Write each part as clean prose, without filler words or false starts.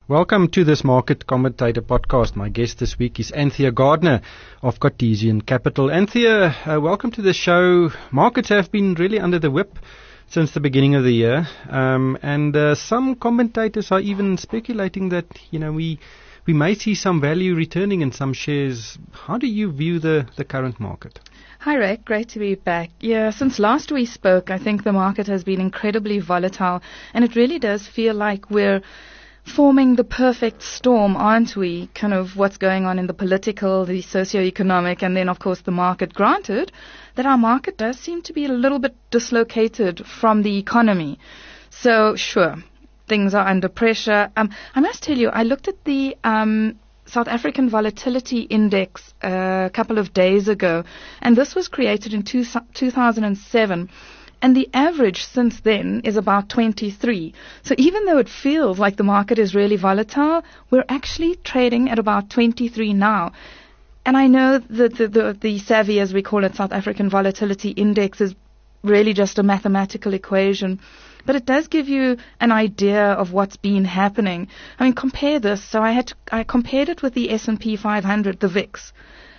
Welcome to this Market Commentator podcast. My guest this week is Anthea Gardner of Cartesian Capital. Anthea, welcome to the show. Markets have been really under the whip since the beginning of the year, and some commentators are even speculating that we may see some value returning in some shares. How do you view the current market? Hi, Rick. Great to be back. Yeah, since last we spoke, I think the market has been incredibly volatile, and it really does feel like we're forming the perfect storm, aren't we? Kind of what's going on in the political, the socio-economic, and then, of course, the market. Granted that our market does seem to be a little bit dislocated from the economy. So, sure, things are under pressure. I must tell you, I looked at the South African Volatility Index a couple of days ago, and this was created in 2007. And the average since then is about 23. So even though it feels like the market is really volatile, we're actually trading at about 23 now. And I know that the SAVI, as we call it, South African Volatility Index, is really just a mathematical equation. But it does give you an idea of what's been happening. I mean, compare this. So I compared it with the S&P 500, the VIX.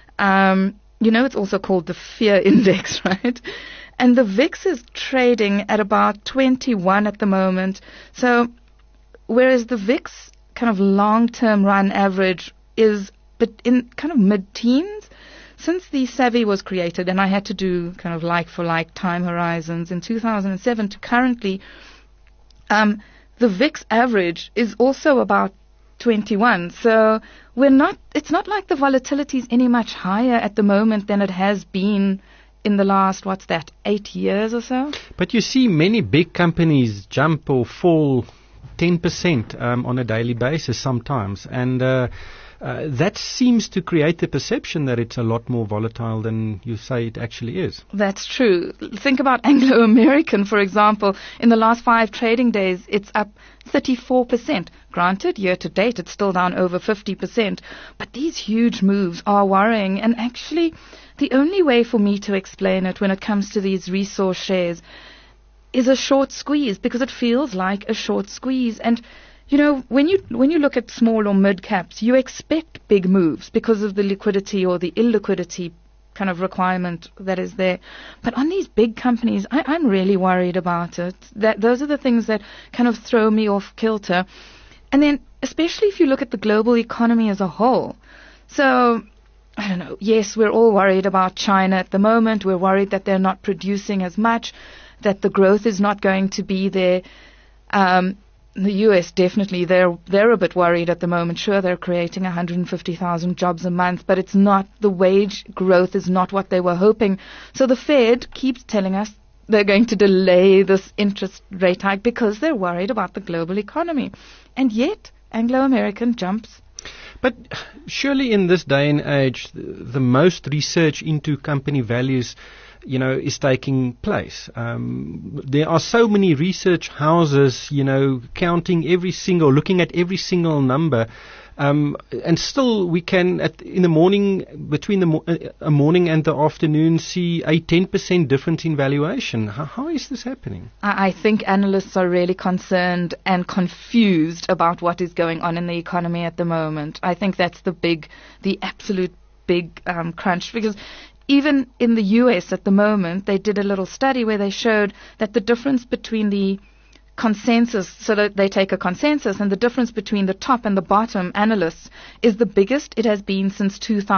It's also called the Fear Index, right? And the VIX is trading at about 21 at the moment. So whereas the VIX kind of long-term run average is in kind of mid-teens, since the SAVI was created, and I had to do kind of like-for-like time horizons in 2007 to currently, the VIX average is also about 21. So it's not like the volatility is any much higher at the moment than it has been in the last, 8 years or so? But you see many big companies jump or fall 10% on a daily basis sometimes. And that seems to create the perception that it's a lot more volatile than you say it actually is. That's true. Think about Anglo American, for example. In the last 5 trading days, it's up 34%. Granted, year to date, it's still down over 50%. But these huge moves are worrying. And actually, the only way for me to explain it when it comes to these resource shares is a short squeeze, because it feels like a short squeeze. And when you look at small or mid caps, you expect big moves because of the liquidity or the illiquidity kind of requirement that is there. But on these big companies, I'm really worried about it. Those are the things that kind of throw me off kilter. And then, especially if you look at the global economy as a whole. So, I don't know. Yes, we're all worried about China at the moment. We're worried that they're not producing as much, that the growth is not going to be there. The US, definitely, they're a bit worried at the moment. Sure, they're creating 150,000 jobs a month, but it's not, the wage growth is not what they were hoping. So the Fed keeps telling us they're going to delay this interest rate hike because they're worried about the global economy. And yet, Anglo-American jumps. But surely in this day and age, the most research into company values is taking place. There are so many research houses, looking at every single number. And still we can, in the morning, between a morning and the afternoon, see a 10% difference in valuation. How is this happening? I think analysts are really concerned and confused about what is going on in the economy at the moment. I think that's the absolute big crunch, because even in the US at the moment, they did a little study where they showed that the difference between the consensus, so that they take a consensus, and the difference between the top and the bottom analysts is the biggest it has been since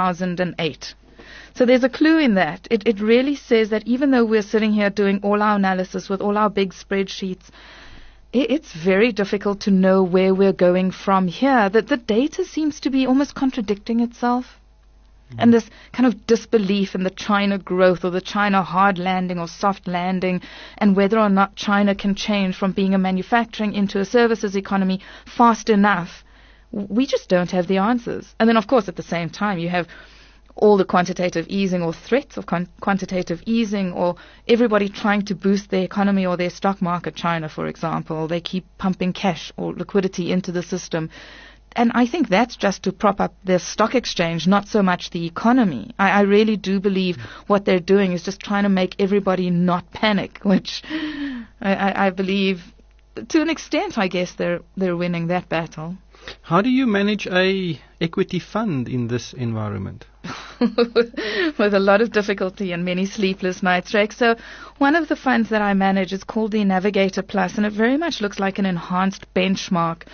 2008. So there's a clue in that. It really says that even though we're sitting here doing all our analysis with all our big spreadsheets, it's very difficult to know where we're going from here. That the data seems to be almost contradicting itself. And this kind of disbelief in the China growth or the China hard landing or soft landing, and whether or not China can change from being a manufacturing into a services economy fast enough, we just don't have the answers. And then, of course, at the same time, you have all the quantitative easing or threats of quantitative easing, or everybody trying to boost their economy or their stock market. China, for example, they keep pumping cash or liquidity into the system. And I think that's just to prop up the stock exchange, not so much the economy. I really do believe what they're doing is just trying to make everybody not panic, which I believe, to an extent, I guess they're winning that battle. How do you manage a equity fund in this environment? With a lot of difficulty and many sleepless nights, Rex. So one of the funds that I manage is called the Navigator Plus, and it very much looks like an enhanced benchmark.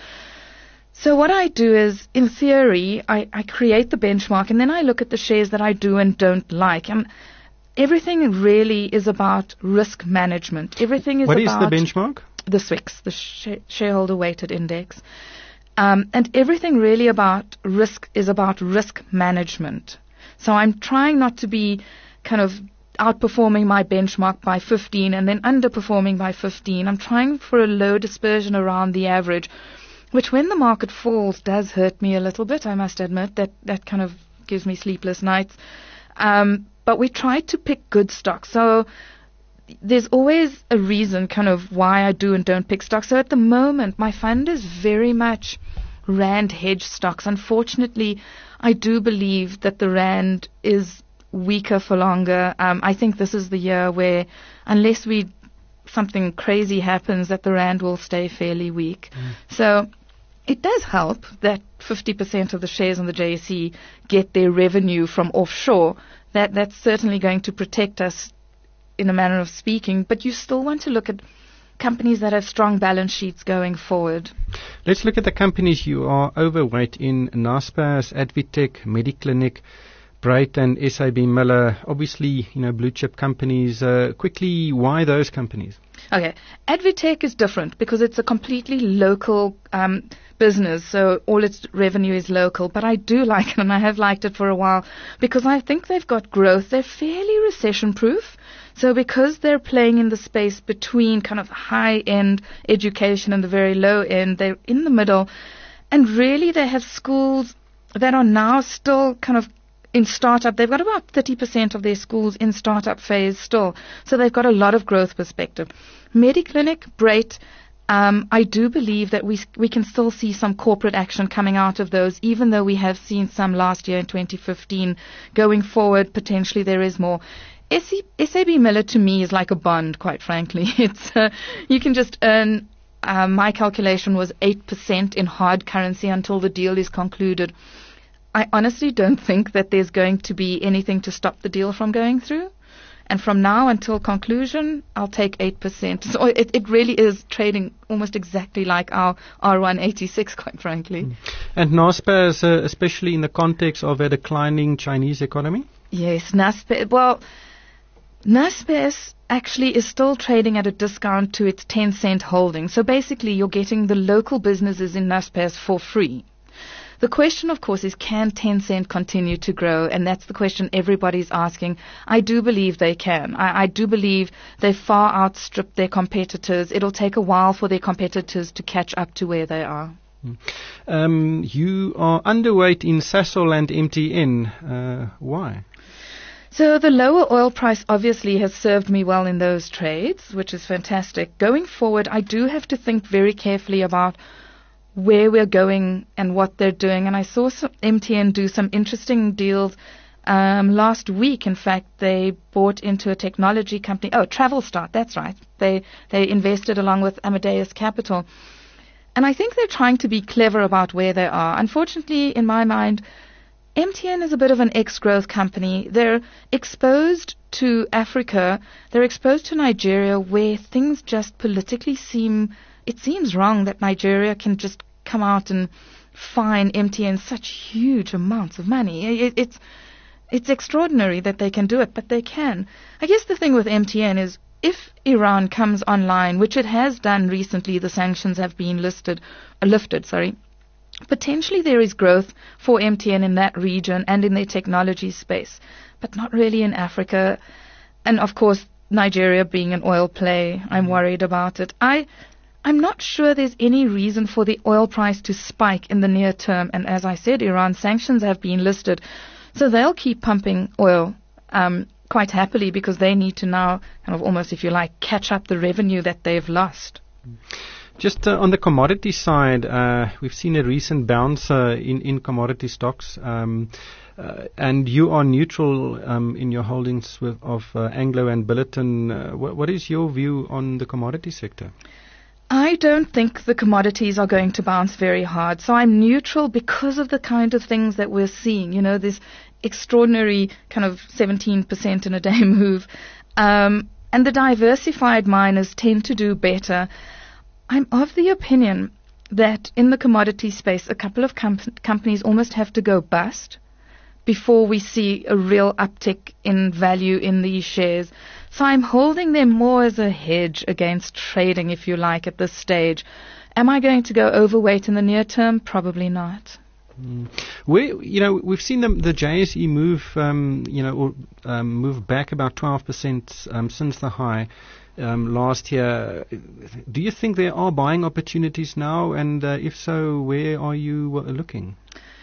So what I do is, in theory, I create the benchmark, and then I look at the shares that I do and don't like. And everything really is about risk management. Everything is What about... What is the benchmark? The SWIX, the Shareholder Weighted Index. And everything really about risk is about risk management. So I'm trying not to be kind of outperforming my benchmark by 15 and then underperforming by 15. I'm trying for a low dispersion around the average, which when the market falls does hurt me a little bit, I must admit. That kind of gives me sleepless nights. But we try to pick good stocks. So there's always a reason kind of why I do and don't pick stocks. So at the moment, my fund is very much Rand hedge stocks. Unfortunately, I do believe that the Rand is weaker for longer. I think this is the year where, unless something crazy happens, that the Rand will stay fairly weak. So it does help that 50% of the shares on the JSE get their revenue from offshore. That's certainly going to protect us in a manner of speaking, but you still want to look at companies that have strong balance sheets going forward. Let's look at the companies you are overweight in: Naspers, Advitech, Mediclinic, Brait and SAB Miller. Obviously, blue chip companies. Quickly, why those companies? Okay, Advitech is different because it's a completely local business, so all its revenue is local. But I do like it, and I have liked it for a while because I think they've got growth. They're fairly recession-proof. So because they're playing in the space between kind of high-end education and the very low-end, they're in the middle. And really they have schools that are now still kind of in startup. They've got about 30% of their schools in startup phase still. So they've got a lot of growth perspective. Mediclinic, Brait, I do believe that we can still see some corporate action coming out of those, even though we have seen some last year in 2015. Going forward, potentially there is more. SAB Miller to me is like a bond, quite frankly. It's you can just earn, my calculation was 8% in hard currency until the deal is concluded. I honestly don't think that there's going to be anything to stop the deal from going through. And from now until conclusion, I'll take 8%. So it really is trading almost exactly like our R186, quite frankly. And Naspers, especially in the context of a declining Chinese economy? Yes, Naspers actually is still trading at a discount to its Tencent holding. So basically, you're getting the local businesses in Naspers for free. The question, of course, is can Tencent continue to grow? And that's the question everybody's asking. I do believe they can. I do believe they far outstrip their competitors. It'll take a while for their competitors to catch up to where they are. You are underweight in Sasol and MTN. Why? So the lower oil price obviously has served me well in those trades, which is fantastic. Going forward, I do have to think very carefully about where we're going and what they're doing. And I saw MTN do some interesting deals last week. In fact, they bought into a technology company. Oh, Travelstart, that's right. They invested along with Amadeus Capital. And I think they're trying to be clever about where they are. Unfortunately, in my mind, MTN is a bit of an ex-growth company. They're exposed to Africa. They're exposed to Nigeria, where things just politically seems wrong that Nigeria can just come out and fine MTN such huge amounts of money. It's extraordinary that they can do it, but they can. I guess the thing with MTN is if Iran comes online, which it has done recently, the sanctions have been lifted. Potentially there is growth for MTN in that region and in their technology space, but not really in Africa. And of course, Nigeria being an oil play, I'm worried about it. I'm not sure there's any reason for the oil price to spike in the near term. And as I said, Iran sanctions have been lifted. So they'll keep pumping oil quite happily because they need to now kind of almost, if you like, catch up the revenue that they've lost. Just on the commodity side, we've seen a recent bounce in commodity stocks. And you are neutral in your holdings of Anglo and Billiton. What is your view on the commodity sector? I don't think the commodities are going to bounce very hard. So I'm neutral because of the kind of things that we're seeing. You know, this extraordinary kind of 17% in a day move. And the diversified miners tend to do better. I'm of the opinion that in the commodity space, a couple of companies almost have to go bust before we see a real uptick in value in these shares. So I'm holding them more as a hedge against trading, if you like, at this stage. Am I going to go overweight in the near term? Probably not. We've seen the JSE move, move back about 12% since the high last year. Do you think there are buying opportunities now? And if so, where are you looking?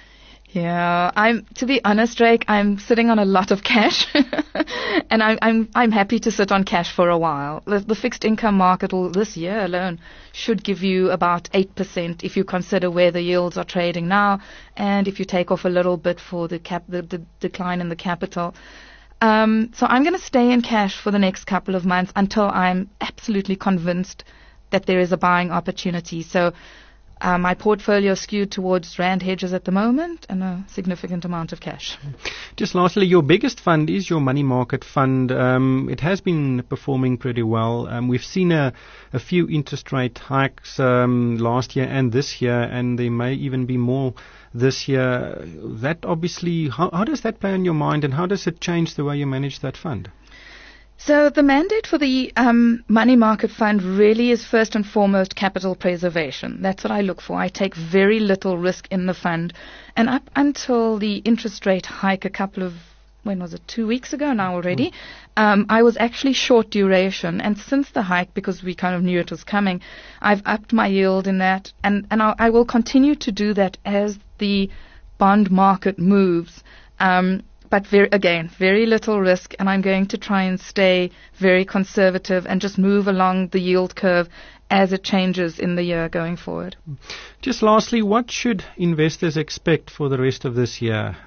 Yeah, to be honest, Drake, I'm sitting on a lot of cash, and I'm happy to sit on cash for a while. The fixed income market this year alone should give you about 8% if you consider where the yields are trading now, and if you take off a little bit for the decline in the capital. So I'm going to stay in cash for the next couple of months until I'm absolutely convinced that there is a buying opportunity. So my portfolio is skewed towards rand hedges at the moment and a significant amount of cash. Just lastly, your biggest fund is your money market fund. It has been performing pretty well. We've seen a few interest rate hikes last year and this year, and there may even be more this year. That obviously, how does that play on your mind, and how does it change the way you manage that fund? So the mandate for the money market fund really is first and foremost capital preservation. That's what I look for. I take very little risk in the fund. And up until the interest rate hike a couple of, 2 weeks ago now already, I was actually short duration. And since the hike, because we kind of knew it was coming, I've upped my yield in that. And I will continue to do that as the bond market moves. But very little risk, and I'm going to try and stay very conservative and just move along the yield curve as it changes in the year going forward. Just lastly, what should investors expect for the rest of this year?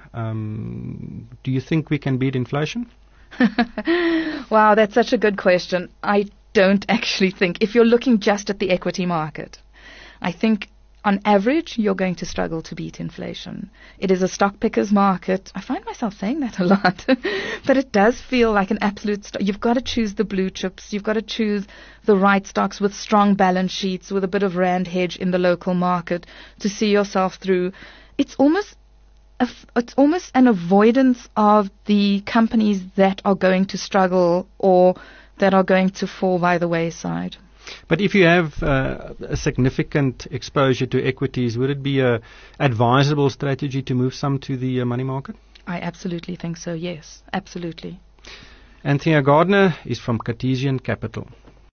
Do you think we can beat inflation? Wow, that's such a good question. I don't actually think. If you're looking just at the equity market, I think on average, you're going to struggle to beat inflation. It is a stock picker's market. I find myself saying that a lot. But it does feel like an absolute you've got to choose the blue chips. You've got to choose the right stocks with strong balance sheets, with a bit of rand hedge in the local market to see yourself through. It's almost an avoidance of the companies that are going to struggle or that are going to fall by the wayside. But if you have a significant exposure to equities, would it be a advisable strategy to move some to the money market? I absolutely think so, yes. Absolutely. Anthea Gardner is from Cartesian Capital.